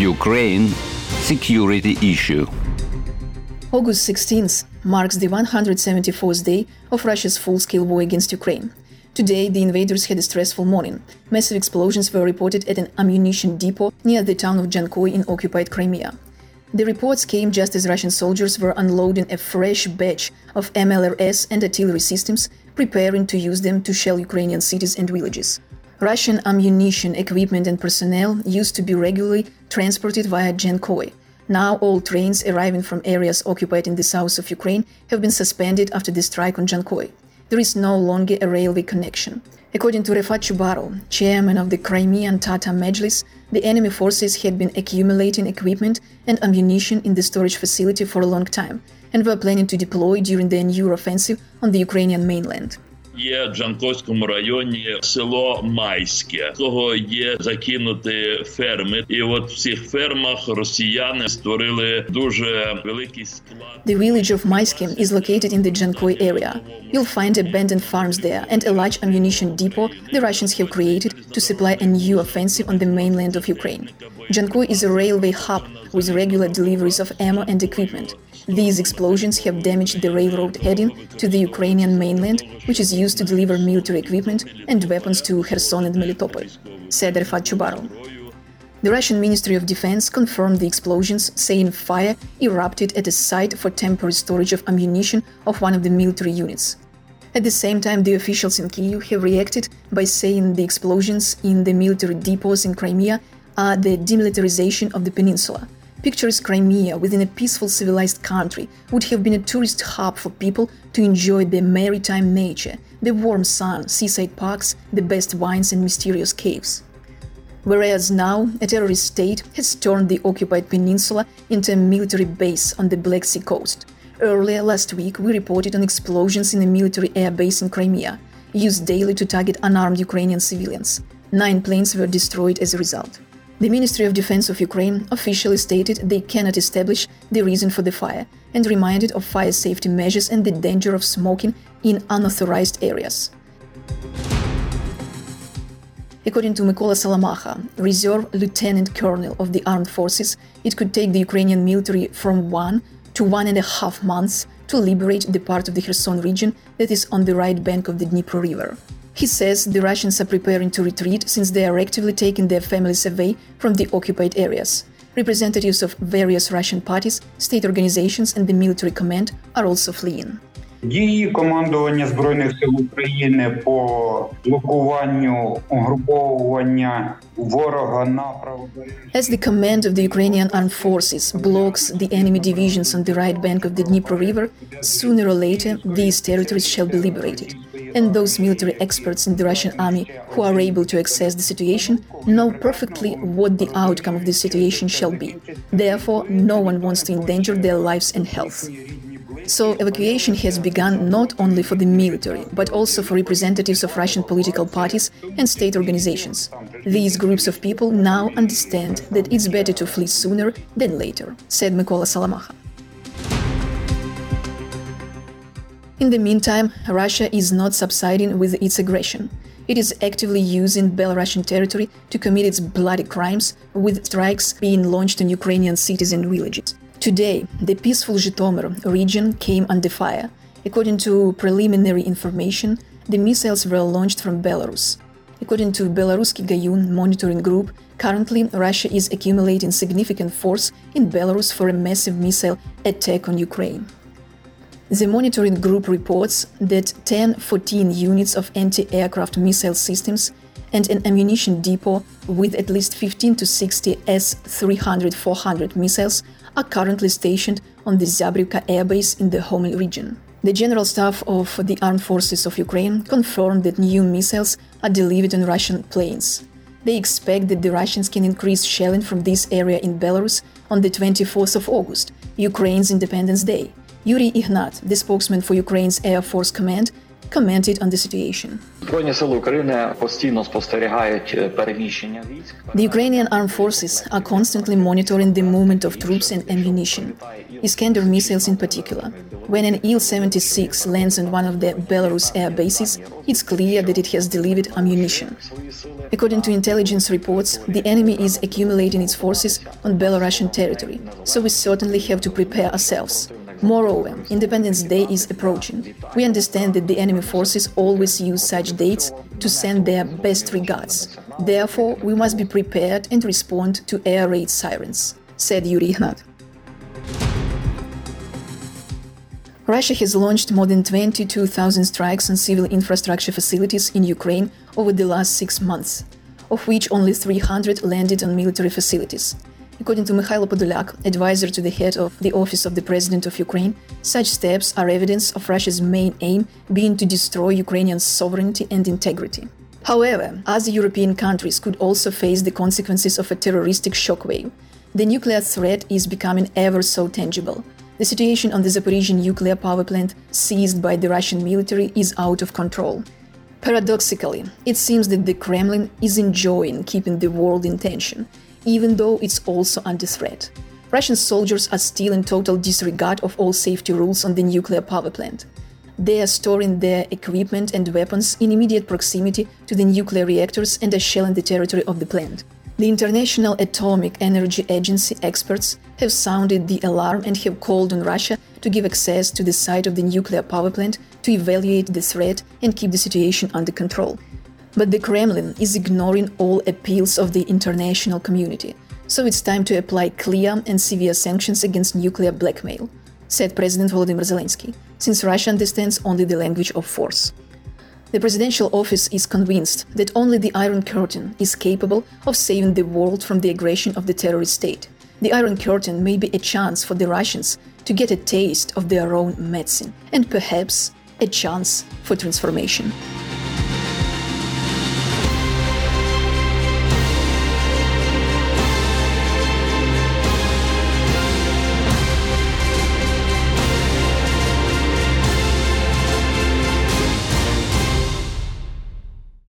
Ukraine security issue. August 16th marks the 174th day of Russia's full-scale war against Ukraine. Today, the invaders had a stressful morning. Massive explosions were reported at an ammunition depot near the town of Jankoy in occupied Crimea. The reports came just as Russian soldiers were unloading a fresh batch of MLRS and artillery systems, preparing to use them to shell Ukrainian cities and villages. Russian ammunition, equipment and personnel used to be regularly transported via Jankoy. Now all trains arriving from areas occupied in the south of Ukraine have been suspended after the strike on Jankoy. There is no longer a railway connection. According to Refat Chubarov, chairman of the Crimean Tatar Majlis, the enemy forces had been accumulating equipment and ammunition in the storage facility for a long time and were planning to deploy during the new offensive on the Ukrainian mainland. Є в Джанкойському районі село Майське. Того є закинуті ферми. І от в цих фермах росіяни створили дуже великий склад. The village of Maiske is located in the Jankoy area. You'll find abandoned farms there and a large ammunition depot the Russians have created to supply a new offensive on the mainland of Ukraine. Jankoy is a railway hub with regular deliveries of ammo and equipment. These explosions have damaged the railroad heading to the Ukrainian mainland, which is used to deliver military equipment and weapons to Kherson and Melitopol, said Refat Chubarov. The Russian Ministry of Defense confirmed the explosions, saying fire erupted at a site for temporary storage of ammunition of one of the military units. At the same time, the officials in Kyiv have reacted by saying the explosions in the military depots in Crimea are the demilitarization of the peninsula. Pictures Crimea within a peaceful civilized country would have been a tourist hub for people to enjoy the maritime nature, the warm sun, seaside parks, the best wines and mysterious caves. Whereas now, a terrorist state has turned the occupied peninsula into a military base on the Black Sea coast. Earlier last week, we reported on explosions in a military air base in Crimea, used daily to target unarmed Ukrainian civilians. 9 planes were destroyed as a result. The Ministry of Defense of Ukraine officially stated they cannot establish the reason for the fire and reminded of fire safety measures and the danger of smoking in unauthorized areas. According to Mykola Salamaha, reserve lieutenant colonel of the armed forces, it could take the Ukrainian military from 1 to 1.5 months to liberate the part of the Kherson region that is on the right bank of the Dnipro River. He says the Russians are preparing to retreat since they are actively taking their families away from the occupied areas. Representatives of various Russian parties, state organizations and the military command are also fleeing. Дії командування Збройних сил України по блокуванню угруповування ворога на правобережжі. As the command of the Ukrainian armed forces blocks the enemy divisions on the right bank of the Dnipro River, sooner or later these territories shall be liberated. And those military experts in the Russian army who are able to assess the situation know perfectly what the outcome of this situation shall be. Therefore, no one wants to endanger their lives and health. So evacuation has begun not only for the military, but also for representatives of Russian political parties and state organizations. These groups of people now understand that it's better to flee sooner than later, said Mykola Salamaha. In the meantime, Russia is not subsiding with its aggression. It is actively using Belarusian territory to commit its bloody crimes, with strikes being launched on Ukrainian cities and villages. Today, the peaceful Zhytomyr region came under fire. According to preliminary information, the missiles were launched from Belarus. According to Belaruski Gayun monitoring group, currently Russia is accumulating significant force in Belarus for a massive missile attack on Ukraine. The monitoring group reports that 10-14 units of anti-aircraft missile systems and an ammunition depot with at least 15 to 60 S-300-400 missiles are currently stationed on the Zabrivka airbase in the Homel region. The General Staff of the Armed Forces of Ukraine confirmed that new missiles are delivered on Russian planes. They expect that the Russians can increase shelling from this area in Belarus on the 24th of August, Ukraine's Independence Day. Yuri Ignat, the spokesman for Ukraine's Air Force Command, commented on the situation. Збройні сили України постійно спостерігають переміщення військ. The Ukrainian armed forces are constantly monitoring the movement of troops and ammunition, Iskander missiles in particular. When an Il-76 lands on one of the Belarus air bases, it's clear that it has delivered ammunition. According to intelligence reports, the enemy is accumulating its forces on Belarusian territory, so we certainly have to prepare ourselves. Moreover, Independence Day is approaching. We understand that the enemy forces always use such dates to send their best regards. Therefore, we must be prepared and respond to air raid sirens, said Yuri Ignat. Russia has launched more than 22,000 strikes on civil infrastructure facilities in Ukraine over the last 6 months, of which only 300 landed on military facilities. According to Mikhailo Podolyak, advisor to the head of the Office of the President of Ukraine, such steps are evidence of Russia's main aim being to destroy Ukrainian sovereignty and integrity. However, other European countries could also face the consequences of a terroristic shockwave. The nuclear threat is becoming ever so tangible. The situation on the Zaporizhzhia nuclear power plant seized by the Russian military is out of control. Paradoxically, it seems that the Kremlin is enjoying keeping the world in tension, even though it's also under threat. Russian soldiers are still in total disregard of all safety rules on the nuclear power plant. They are storing their equipment and weapons in immediate proximity to the nuclear reactors and are shelling the territory of the plant. The International Atomic Energy Agency experts have sounded the alarm and have called on Russia to give access to the site of the nuclear power plant to evaluate the threat and keep the situation under control. But the Kremlin is ignoring all appeals of the international community, so it's time to apply clear and severe sanctions against nuclear blackmail, said President Volodymyr Zelensky, since Russia understands only the language of force. The presidential office is convinced that only the Iron Curtain is capable of saving the world from the aggression of the terrorist state. The Iron Curtain may be a chance for the Russians to get a taste of their own medicine and perhaps a chance for transformation.